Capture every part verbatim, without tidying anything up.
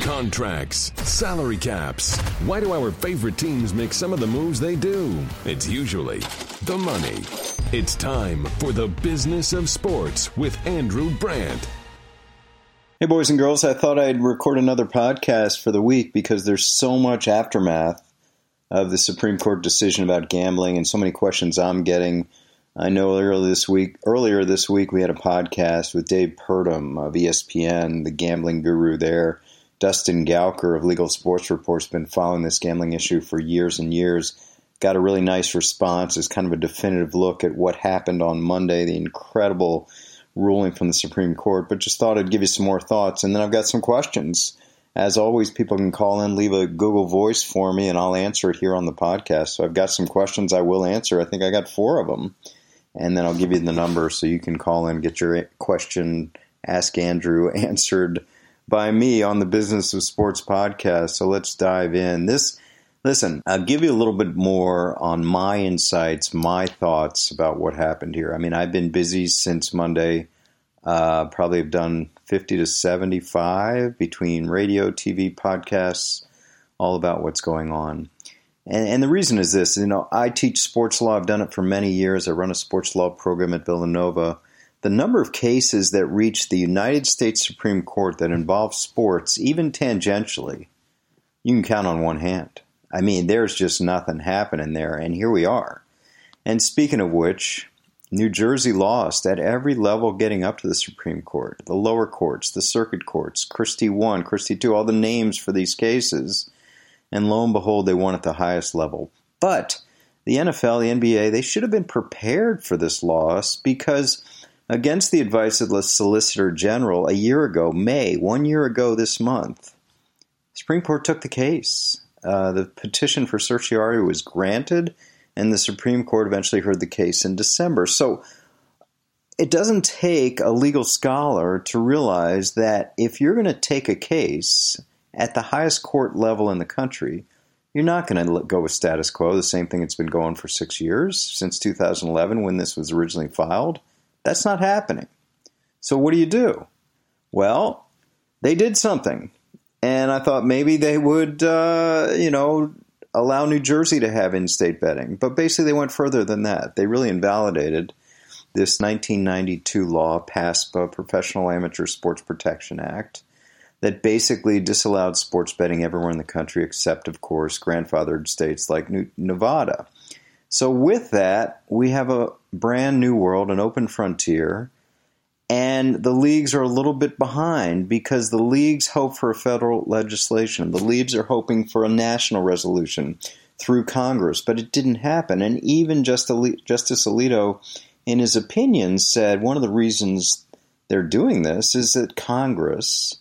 Contracts, salary caps. Why do our favorite teams make some of the moves they do? It's usually the money. It's time for the Business of Sports with Andrew Brandt. Hey, boys and girls, I thought I'd record another podcast for the week because there's so much aftermath of the Supreme Court decision about gambling and so many questions I'm getting. I know earlier this week, earlier this week we had a podcast with Dave Purdom of E S P N, the gambling guru there. Dustin Gowker of Legal Sports Report's been following this gambling issue for years and years. Got a really nice response. It's kind of a definitive look at what happened on Monday, the incredible ruling from the Supreme Court. But just thought I'd give you some more thoughts. And then I've got some questions. As always, people can call in, leave a Google Voice for me, and I'll answer it here on the podcast. So I've got some questions I will answer. I think I got four of them. And then I'll give you the number so you can call in, get your question, Ask Andrew, answered by me on the Business of Sports podcast. So let's dive in. This, listen, I'll give you a little bit more on my insights, my thoughts about what happened here. I mean, I've been busy since Monday. Uh, probably have done fifty to seventy-five between radio, T V, podcasts, all about what's going on. And, and the reason is this, you know, I teach sports law. I've done it for many years. I run a sports law program at Villanova. The number of cases that reach the United States Supreme Court that involve sports, even tangentially, you can count on one hand. I mean, there's just nothing happening there, and here we are. And speaking of which, New Jersey lost at every level getting up to the Supreme Court. The lower courts, the circuit courts, Christie one, Christie two, all the names for these cases. And lo and behold, they won at the highest level. But the N F L, the N B A, they should have been prepared for this loss because against the advice of the Solicitor General a year ago, May, one year ago this month, the Supreme Court took the case. Uh, the petition for certiorari was granted, and the Supreme Court eventually heard the case in December. So it doesn't take a legal scholar to realize that if you're going to take a case at the highest court level in the country, you're not going to go with status quo, the same thing that's been going for six years, since two thousand eleven when this was originally filed. That's not happening. So what do you do? Well, they did something. And I thought maybe they would, uh, you know, allow New Jersey to have in-state betting. But basically they went further than that. They really invalidated this nineteen ninety-two law passed by the Professional Amateur Sports Protection Act that basically disallowed sports betting everywhere in the country except, of course, grandfathered states like New- Nevada. So with that, we have a brand new world, an open frontier, and the leagues are a little bit behind because the leagues hope for a federal legislation. The leagues are hoping for a national resolution through Congress, but it didn't happen. And even Justice Alito, in his opinion, said one of the reasons they're doing this is that Congress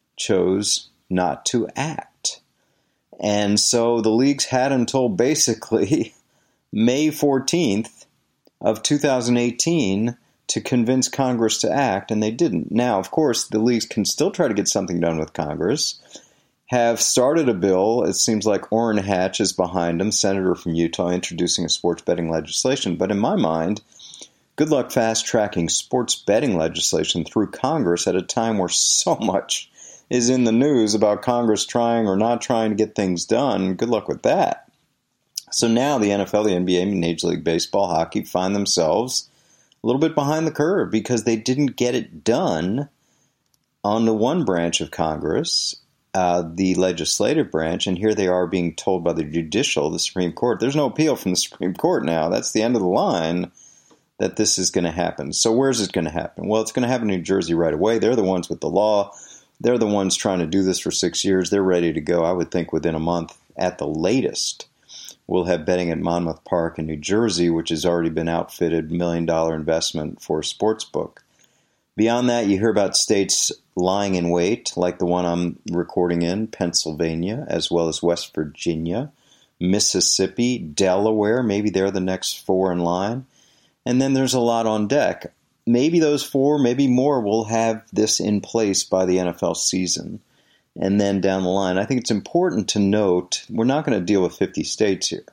chose not to act. And so the leagues had until basically May fourteenth of two thousand eighteen to convince Congress to act, and they didn't. Now, of course, the leagues can still try to get something done with Congress, have started a bill. It seems like Orrin Hatch is behind them, senator from Utah, introducing a sports betting legislation. But in my mind, good luck fast-tracking sports betting legislation through Congress at a time where so much is in the news about Congress trying or not trying to get things done. Good luck with that. So now the N F L, the N B A, Major League Baseball, hockey find themselves a little bit behind the curve because they didn't get it done on the one branch of Congress, uh, the legislative branch, and here they are being told by the judicial, the Supreme Court, there's no appeal from the Supreme Court now. That's the end of the line that this is going to happen. So where's it going to happen? Well, it's going to happen in New Jersey right away. They're the ones with the law. They're the ones trying to do this for six years. They're ready to go, I would think, within a month at the latest. We'll have betting at Monmouth Park in New Jersey, which has already been outfitted, million dollar investment for a sports book. Beyond that, you hear about states lying in wait, like the one I'm recording in, Pennsylvania, as well as West Virginia, Mississippi, Delaware. Maybe they're the next four in line. And then there's a lot on deck. Maybe those four, maybe more, will have this in place by the N F L season. And then down the line, I think it's important to note, we're not going to deal with fifty states here.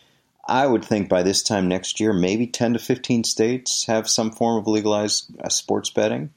I would think by this time next year, maybe ten to fifteen states have some form of legalized uh, sports betting.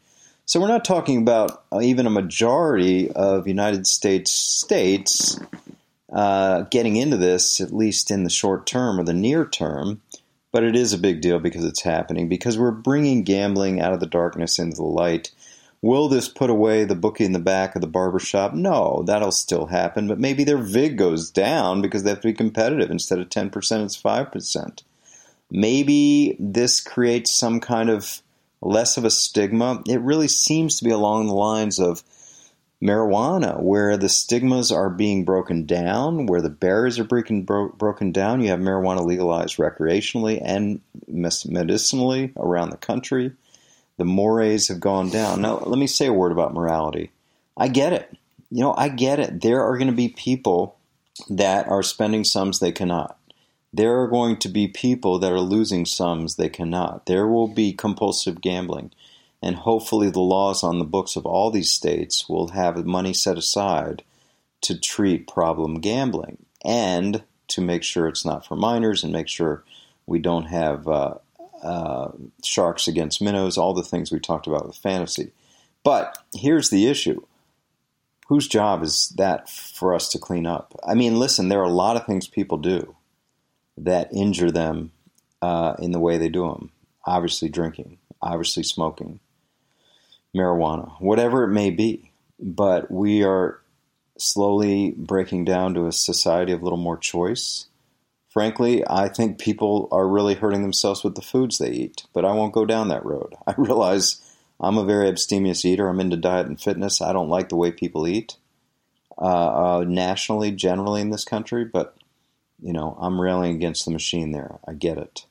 So we're not talking about even a majority of United States states uh, getting into this, at least in the short term or the near term. But it is a big deal because it's happening, because we're bringing gambling out of the darkness into the light. Will this put away the bookie in the back of the barbershop? No, that'll still happen, but maybe their vig goes down because they have to be competitive. Instead of ten percent, it's five percent. Maybe this creates some kind of less of a stigma. It really seems to be along the lines of marijuana, where the stigmas are being broken down, where the barriers are breaking, bro- broken down. You have marijuana legalized recreationally and medicinally around the country. The mores have gone down. Now, let me say a word about morality. I get it. You know, I get it. There are going to be people that are spending sums they cannot. There are going to be people that are losing sums they cannot. There will be compulsive gambling. And hopefully the laws on the books of all these states will have money set aside to treat problem gambling and to make sure it's not for minors and make sure we don't have uh, uh, sharks against minnows, all the things we talked about with fantasy. But here's the issue. Whose job is that for us to clean up? I mean, listen, there are a lot of things people do that injure them uh, in the way they do them. Obviously drinking, obviously smoking, marijuana, whatever it may be. But we are slowly breaking down to a society of a little more choice. Frankly, I think people are really hurting themselves with the foods they eat, but I won't go down that road. I realize I'm a very abstemious eater. I'm into diet and fitness. I don't like the way people eat uh, uh, nationally, generally in this country, but, you know, I'm railing against the machine there. I get it.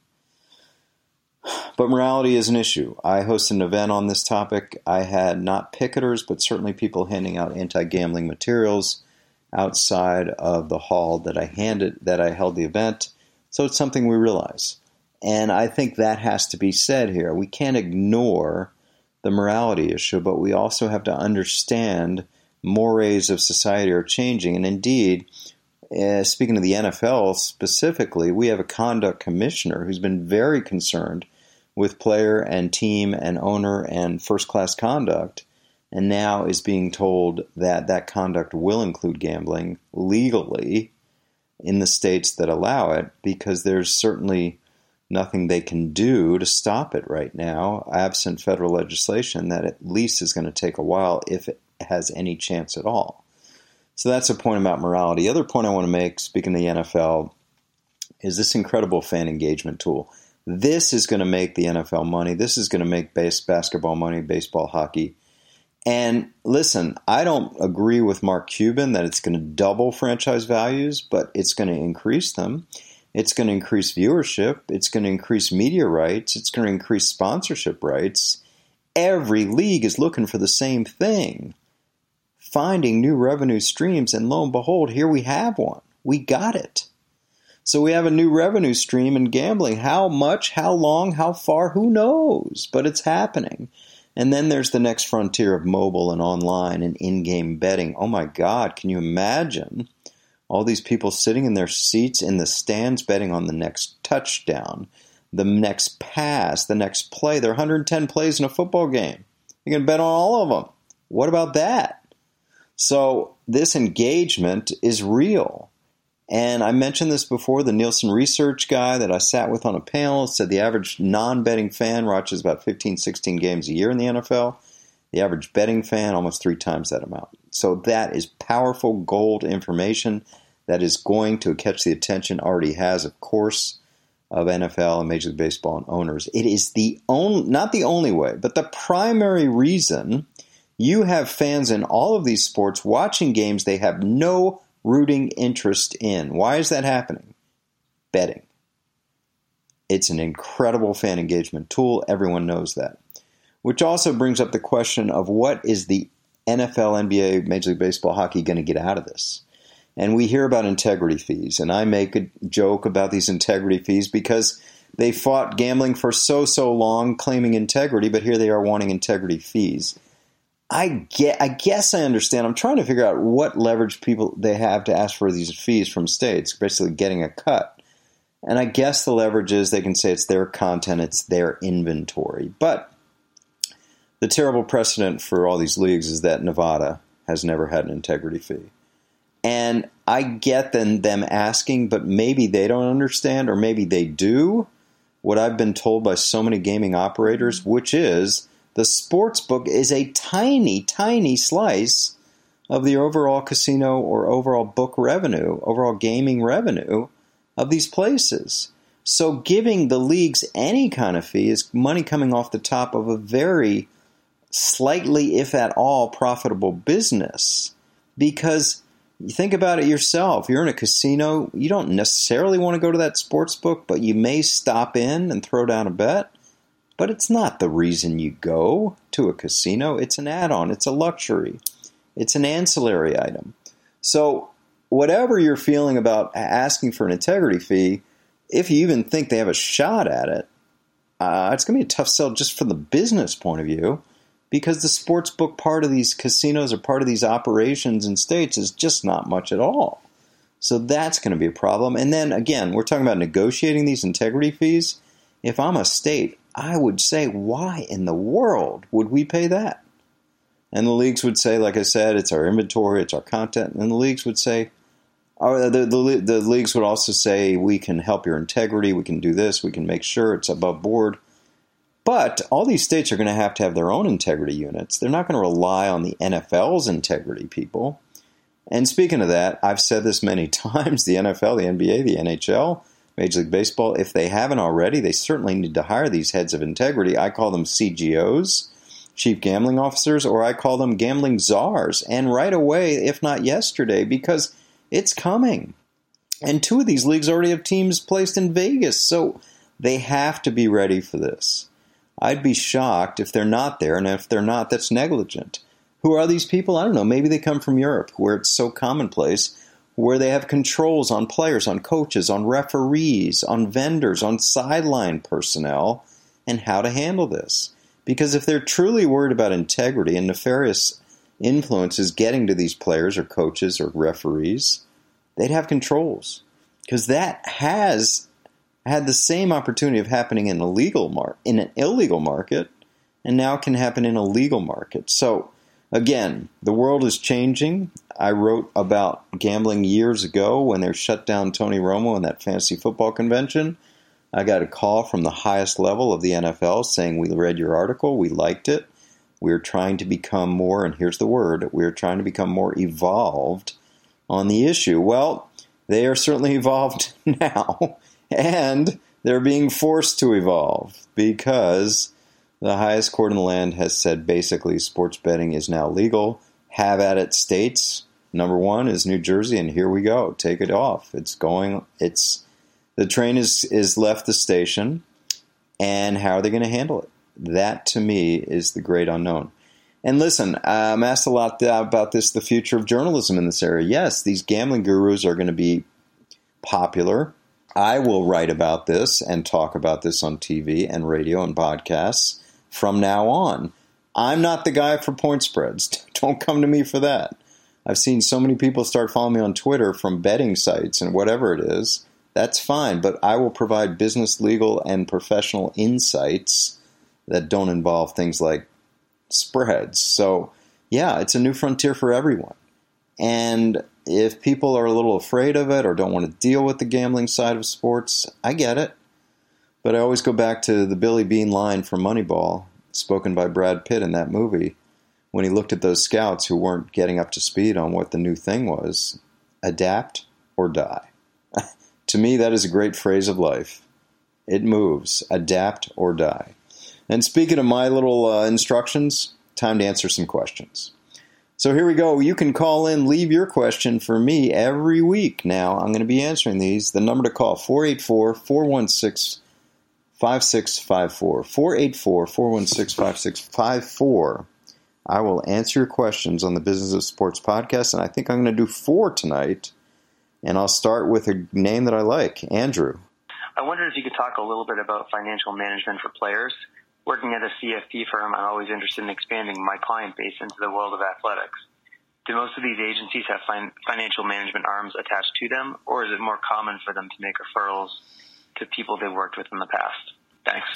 But morality is an issue. I hosted an event on this topic. I had not picketers, but certainly people handing out anti-gambling materials outside of the hall that I handed, that I held the event. So it's something we realize. And I think that has to be said here. We can't ignore the morality issue, but we also have to understand mores of society are changing. And indeed, uh, speaking of the N F L specifically, we have a conduct commissioner who's been very concerned with player and team and owner and first-class conduct, and now is being told that that conduct will include gambling legally in the states that allow it, because there's certainly nothing they can do to stop it right now, absent federal legislation that at least is going to take a while if it has any chance at all. So that's a point about morality. The other point I want to make, speaking of the N F L, is this incredible fan engagement tool. This is going to make the N F L money. This is going to make base basketball money, baseball, hockey. And listen, I don't agree with Mark Cuban that it's going to double franchise values, but it's going to increase them. It's going to increase viewership. It's going to increase media rights. It's going to increase sponsorship rights. Every league is looking for the same thing, finding new revenue streams. And lo and behold, here we have one. We got it. So we have a new revenue stream in gambling. How much, how long, how far, who knows? But it's happening. And then there's the next frontier of mobile and online and in-game betting. Oh my God, can you imagine all these people sitting in their seats in the stands betting on the next touchdown, the next pass, the next play? There are one hundred ten plays in a football game. You can bet on all of them. What about that? So this engagement is real. And I mentioned this before, the Nielsen research guy that I sat with on a panel said the average non-betting fan watches about fifteen, sixteen games a year in the N F L. The average betting fan, almost three times that amount. So that is powerful gold information that is going to catch the attention, already has, of course, of N F L and Major League Baseball and owners. It is the only, not the only way, but the primary reason you have fans in all of these sports watching games they have no rooting interest in. Why is that happening? Betting. It's an incredible fan engagement tool. Everyone knows that. Which also brings up the question of what is the N F L, N B A, Major League Baseball, hockey going to get out of this? And we hear about integrity fees, and I make a joke about these integrity fees because they fought gambling for so, so long claiming integrity, but here they are wanting integrity fees. I get, I guess I understand. I'm trying to figure out what leverage people they have to ask for these fees from states, basically getting a cut. And I guess the leverage is they can say it's their content, it's their inventory. But the terrible precedent for all these leagues is that Nevada has never had an integrity fee. And I get them, them asking, but maybe they don't understand, or maybe they do, what I've been told by so many gaming operators, which is the sports book is a tiny, tiny slice of the overall casino or overall book revenue, overall gaming revenue of these places. So giving the leagues any kind of fee is money coming off the top of a very slightly, if at all, profitable business. Because you think about it yourself. You're in a casino. You don't necessarily want to go to that sports book, but you may stop in and throw down a bet. But it's not the reason you go to a casino. It's an add-on. It's a luxury. It's an ancillary item. So whatever you're feeling about asking for an integrity fee, if you even think they have a shot at it, uh, it's going to be a tough sell just from the business point of view, because the sports book part of these casinos or part of these operations in states is just not much at all. So that's going to be a problem. And then, again, we're talking about negotiating these integrity fees. If I'm a state, I would say, why in the world would we pay that? And the leagues would say, like I said, it's our inventory, it's our content. And the leagues would say, or the, the, the leagues would also say, we can help your integrity, we can do this, we can make sure it's above board. But all these states are going to have to have their own integrity units. They're not going to rely on the N F L's integrity people. And speaking of that, I've said this many times, the N F L, the N B A, the N H L, Major League Baseball, if they haven't already, they certainly need to hire these heads of integrity. I call them C G Os, Chief Gambling Officers, or I call them gambling czars. And right away, if not yesterday, because it's coming. And two of these leagues already have teams placed in Vegas, so they have to be ready for this. I'd be shocked if they're not there, and if they're not, that's negligent. Who are these people? I don't know. Maybe they come from Europe, where it's so commonplace, where they have controls on players, on coaches, on referees, on vendors, on sideline personnel, and how to handle this. Because if they're truly worried about integrity and nefarious influences getting to these players or coaches or referees, they'd have controls. Because that has had the same opportunity of happening in a legal mar- in an illegal market, and now can happen in a legal market. So, again, the world is changing. I wrote about gambling years ago when they shut down Tony Romo in that fantasy football convention. I got a call from the highest level of the N F L saying, we read your article, we liked it, we're trying to become more, and here's the word, we're trying to become more evolved on the issue. Well, they are certainly evolved now. And they're being forced to evolve because the highest court in the land has said basically sports betting is now legal. Have at it, states. Number one is New Jersey, and here we go. Take it off. It's going. It's the train is is left the station, and how are they going to handle it? That to me is the great unknown. And listen, I'm asked a lot about this, the future of journalism in this area. Yes, these gambling gurus are going to be popular. I will write about this and talk about this on T V and radio and podcasts from now on. I'm not the guy for point spreads. Don't come to me for that. I've seen so many people start following me on Twitter from betting sites and whatever it is. That's fine, but I will provide business, legal, and professional insights that don't involve things like spreads. So, yeah, it's a new frontier for everyone. And if people are a little afraid of it or don't want to deal with the gambling side of sports, I get it. But I always go back to the Billy Beane line from Moneyball, spoken by Brad Pitt in that movie, when he looked at those scouts who weren't getting up to speed on what the new thing was. Adapt or die. To me, that is a great phrase of life. It moves. Adapt or die. And speaking of my little uh, instructions, time to answer some questions. So here we go. You can call in, leave your question for me every week. Now, I'm going to be answering these. The number to call, four eight four, four one six, five six five four. four eight four, four one six, five six five four. I will answer your questions on the Business of Sports podcast, and I think I'm going to do four tonight. And I'll start with a name that I like, Andrew. I wondered if you could talk a little bit about financial management for players. Working at a C F P firm, I'm always interested in expanding my client base into the world of athletics. Do most of these agencies have fin- financial management arms attached to them, or is it more common for them to make referrals to people they've worked with in the past? Thanks.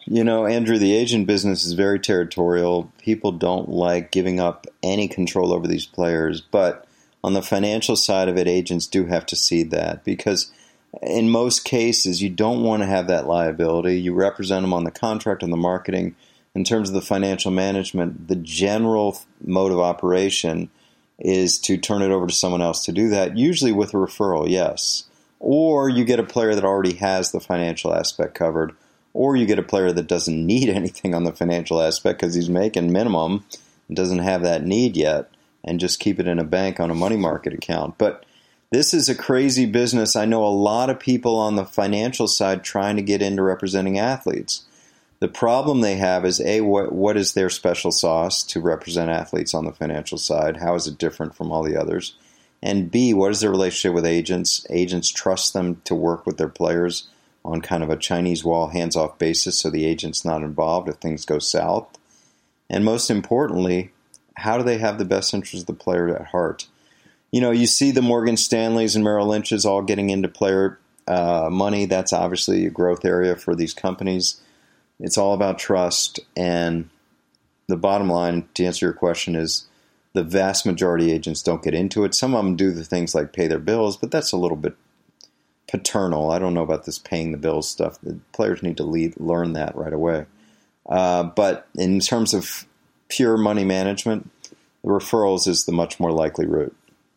You know, Andrew, the agent business is very territorial. People don't like giving up any control over these players. But on the financial side of it, agents do have to cede that because in most cases, you don't want to have that liability. You represent them on the contract and the marketing. In terms of the financial management, the general mode of operation is to turn it over to someone else to do that, usually with a referral, yes. Or you get a player that already has the financial aspect covered, or you get a player that doesn't need anything on the financial aspect because he's making minimum and doesn't have that need yet, and just keep it in a bank on a money market account. But this is a crazy business. I know a lot of people on the financial side trying to get into representing athletes. The problem they have is, A, what, what is their special sauce to represent athletes on the financial side? How is it different from all the others? And B, what is their relationship with agents? Agents trust them to work with their players on kind of a Chinese wall, hands-off basis so the agent's not involved if things go south. And most importantly, how do they have the best interest of the player at heart? You know, you see the Morgan Stanleys and Merrill Lynch's all getting into player uh, money. That's obviously a growth area for these companies. It's all about trust, and the bottom line, to answer your question, is the vast majority of agents don't get into it. Some of them do the things like pay their bills, but that's a little bit paternal. I don't know about this paying the bills stuff. The players need to lead, learn that right away. Uh, but in terms of pure money management, the referrals is the much more likely route.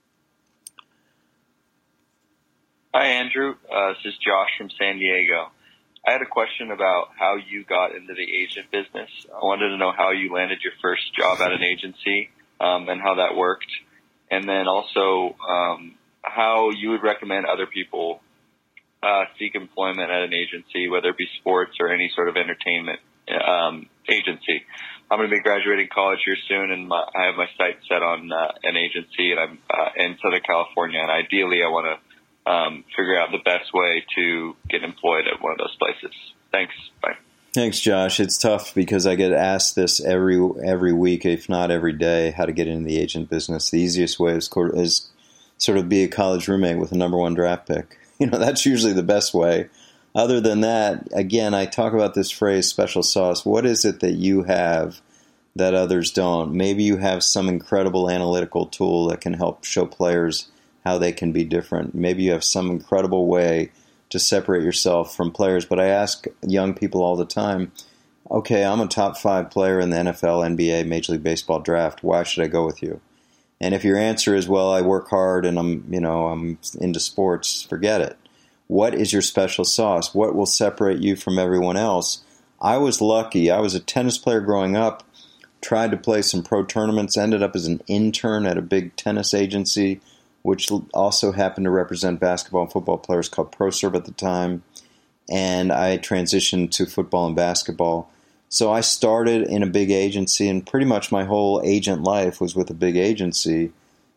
Hi, Andrew. Uh, this is Josh from San Diego. I had a question about how you got into the agent business. I wanted to know how you landed your first job at an agency um, and how that worked. And then also um, how you would recommend other people uh, seek employment at an agency, whether it be sports or any sort of entertainment um, agency. I'm going to be graduating college here soon, and my, I have my sights set on uh, an agency, and I'm uh, in Southern California, and ideally I want to Um, figure out the best way to get employed at one of those places. Thanks. Bye. Thanks, Josh. It's tough because I get asked this every every week, if not every day, how to get into the agent business. The easiest way is, is sort of be a college roommate with a number one draft pick. You know, that's usually the best way. Other than that, again, I talk about this phrase, special sauce. What is it that you have that others don't? Maybe you have some incredible analytical tool that can help show players how they can be different. Maybe you have some incredible way to separate yourself from players. But I ask young people all the time, okay, I'm a top five player in the N F L, N B A, Major League Baseball draft. Why should I go with you? And if your answer is, well, I work hard and I'm, you know, I'm into sports, forget it. What is your special sauce? What will separate you from everyone else? I was lucky. I was a tennis player growing up, tried to play some pro tournaments, ended up as an intern at a big tennis agency, which also happened to represent basketball and football players, called ProServe at the time. And I transitioned to football and basketball. So I started in a big agency, and pretty much my whole agent life was with a big agency.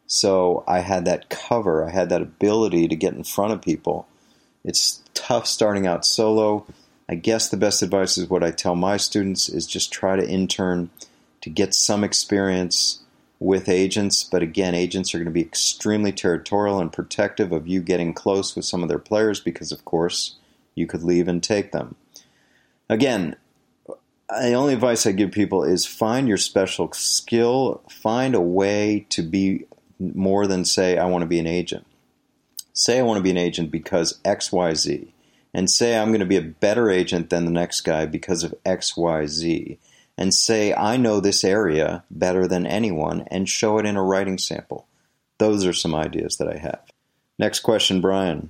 So I had that cover. I had that ability to get in front of people. It's tough starting out solo. I guess the best advice is what I tell my students is just try to intern to get some experience with agents. But again, agents are going to be extremely territorial and protective of you getting close with some of their players because, of course, you could leave and take them. Again, the only advice I give people is find your special skill. Find a way to be more than say, I want to be an agent. Say I want to be an agent because X, Y, Z. And say I'm going to be a better agent than the next guy because of X, Y, Z. And say, I know this area better than anyone, and show it in a writing sample. Those are some ideas that I have. Next question, Brian.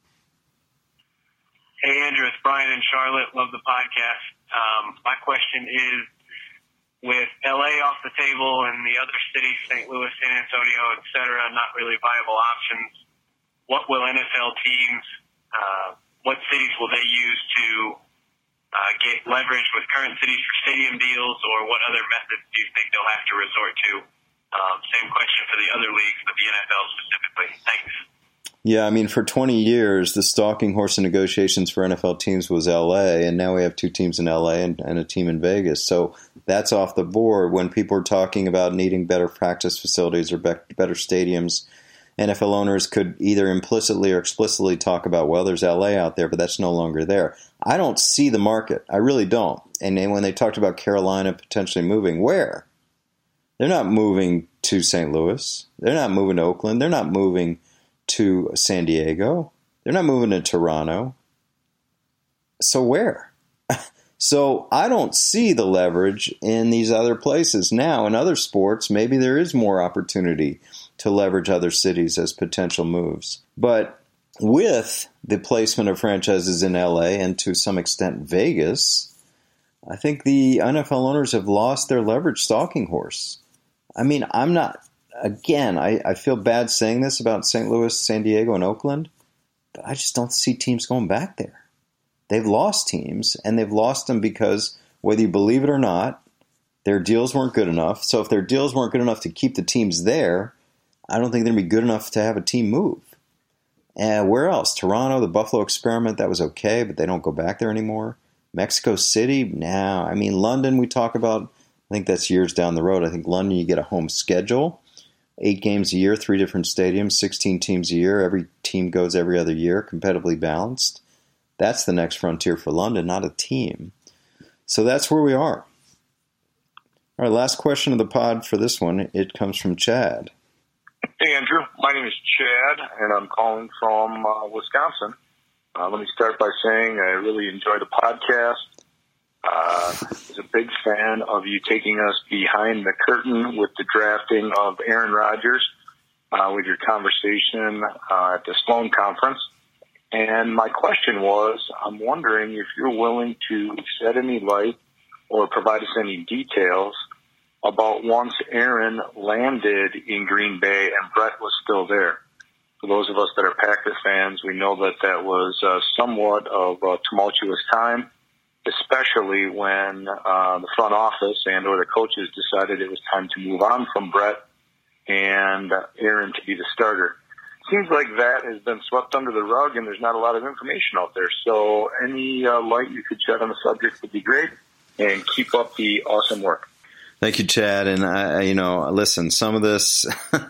Hey, Andrew, it's Brian in Charlotte. Love the podcast. Um, my question is, with L A off the table and the other cities, Saint Louis, San Antonio, et cetera, not really viable options, what will N F L teams, uh, what cities will they use to Uh, get leverage with current cities for stadium deals, or what other methods do you think they'll have to resort to? Um, same question for the other leagues, but the N F L specifically. Thanks. Yeah, I mean, for twenty years, the stalking horse in negotiations for N F L teams was L A, and now we have two teams in L A and, and a team in Vegas. So that's off the board. When people are talking about needing better practice facilities or be- better stadiums, N F L owners could either implicitly or explicitly talk about, well, there's L A out there, but that's no longer there. I don't see the market. I really don't. And then when they talked about Carolina potentially moving, where? They're not moving to Saint Louis. They're not moving to Oakland. They're not moving to San Diego. They're not moving to Toronto. So where? So I don't see the leverage in these other places. Now, in other sports, maybe there is more opportunity to leverage other cities as potential moves. But with the placement of franchises in L A and to some extent Vegas, I think the N F L owners have lost their leverage stalking horse. I mean, I'm not, again, I, I feel bad saying this about Saint Louis, San Diego, and Oakland, but I just don't see teams going back there. They've lost teams, and they've lost them because, whether you believe it or not, their deals weren't good enough. So if their deals weren't good enough to keep the teams there, I don't think they're going to be good enough to have a team move. And where else? Toronto, the Buffalo experiment, that was okay, but they don't go back there anymore. Mexico City, now, nah. I mean, London, we talk about, I think that's years down the road. I think London, you get a home schedule, eight games a year, three different stadiums, sixteen teams a year. Every team goes every other year, competitively balanced. That's the next frontier for London, not a team. So that's where we are. All right, last question of the pod for this one. It comes from Chad. Hey, Andrew. My name is Chad, and I'm calling from uh, Wisconsin. Uh, let me start by saying I really enjoy the podcast. Uh, I was a big fan of you taking us behind the curtain with the drafting of Aaron Rodgers uh, with your conversation uh, at the Sloan Conference. And my question was, I'm wondering if you're willing to shed any light or provide us any details about once Aaron landed in Green Bay and Brett was still there. For those of us that are Packers fans, we know that that was uh, somewhat of a tumultuous time, especially when uh, the front office and or the coaches decided it was time to move on from Brett and Aaron to be the starter. Seems like that has been swept under the rug, and there's not a lot of information out there. So any uh, light you could shed on the subject would be great, and keep up the awesome work. Thank you, Chad. And, I, you know, listen, some of this,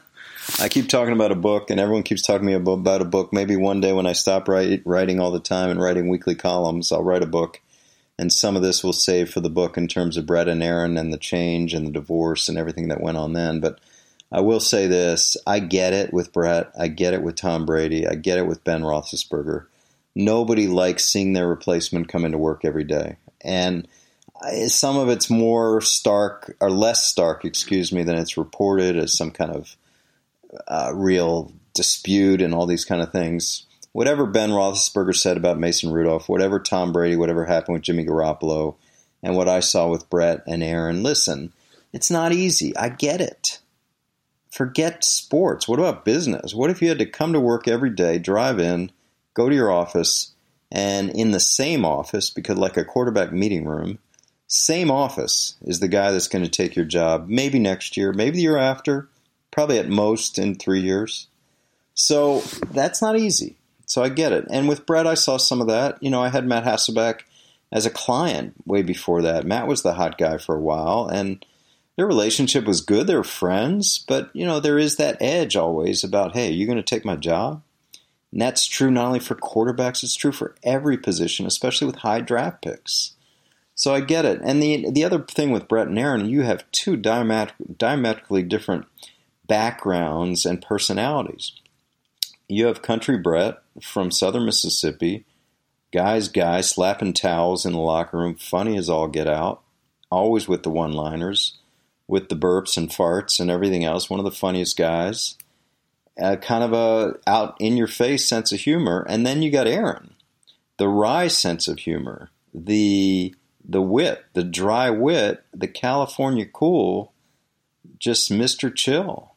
I keep talking about a book, and everyone keeps talking to me about, about a book. Maybe one day when I stop write, writing all the time and writing weekly columns, I'll write a book, and some of this we'll save for the book in terms of Brett and Aaron and the change and the divorce and everything that went on then. But I will say this, I get it with Brett, I get it with Tom Brady, I get it with Ben Roethlisberger. Nobody likes seeing their replacement come into work every day. And some of it's more stark, or less stark, excuse me, than it's reported as some kind of uh, real dispute and all these kind of things. Whatever Ben Roethlisberger said about Mason Rudolph, whatever Tom Brady, whatever happened with Jimmy Garoppolo, and what I saw with Brett and Aaron, listen, it's not easy. I get it. Forget sports. What about business? What if you had to come to work every day, drive in, go to your office, and in the same office, because like a quarterback meeting room, same office is the guy that's going to take your job maybe next year, maybe the year after, probably at most in three years. So that's not easy. So I get it. And with Brett, I saw some of that. You know, I had Matt Hasselbeck as a client way before that. Matt was the hot guy for a while, and their relationship was good. They were friends, but, you know, there is that edge always about, hey, are you going to take my job? And that's true not only for quarterbacks, it's true for every position, especially with high draft picks. So I get it. And the the other thing with Brett and Aaron, you have two diamet- diametrically different backgrounds and personalities. You have Country Brett from Southern Mississippi, guy's guy, slapping towels in the locker room, funny as all get out, always with the one-liners, with the burps and farts and everything else, one of the funniest guys, uh, kind of a out-in-your-face sense of humor. And then you got Aaron, the wry sense of humor, the the wit, the dry wit, the California cool, just Mister Chill.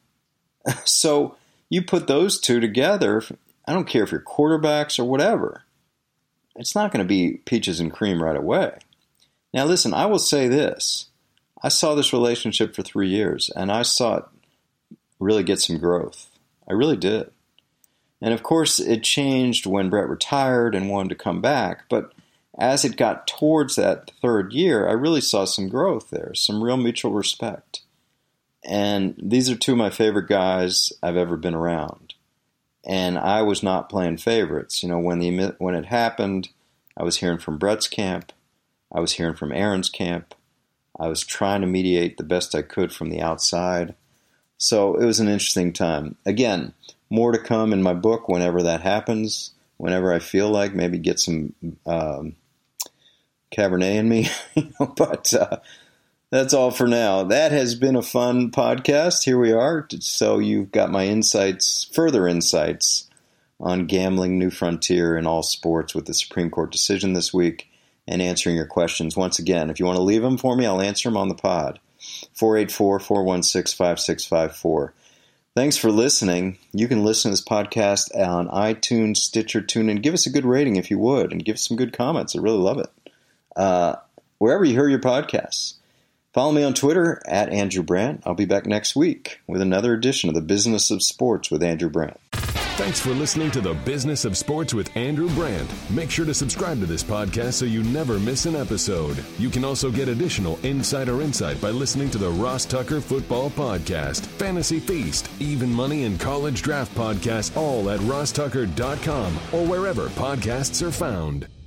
So you put those two together, I don't care if you're quarterbacks or whatever, it's not going to be peaches and cream right away. Now listen, I will say this. I saw this relationship for three years, and I saw it really get some growth. I really did. And of course, it changed when Brett retired and wanted to come back, but as it got towards that third year, I really saw some growth there, some real mutual respect. And these are two of my favorite guys I've ever been around. and I was not playing favorites. You know, when the when it happened, I was hearing from Brett's camp. I was hearing from Aaron's camp. I was trying to mediate the best I could from the outside. So it was an interesting time. Again, more to come in my book whenever that happens, whenever I feel like, maybe get some um, Cabernet in me. But uh, that's all for now. That has been a fun podcast. Here we are. So you've got my insights, further insights on gambling, New Frontier, and all sports with the Supreme Court decision this week, and answering your questions. Once again, if you want to leave them for me, I'll answer them on the pod. four eight four, four one six, five six five four. Thanks for listening. You can listen to this podcast on iTunes, Stitcher, TuneIn. Give us a good rating if you would, and give us some good comments. I really love it. Uh, wherever you hear your podcasts. Follow me on Twitter, at Andrew Brandt. I'll be back next week with another edition of The Business of Sports with Andrew Brandt. Thanks for listening to The Business of Sports with Andrew Brandt. Make sure to subscribe to this podcast so you never miss an episode. You can also get additional insider insight by listening to the Ross Tucker Football Podcast, Fantasy Feast, Even Money, and College Draft Podcasts, all at ross tucker dot com or wherever podcasts are found.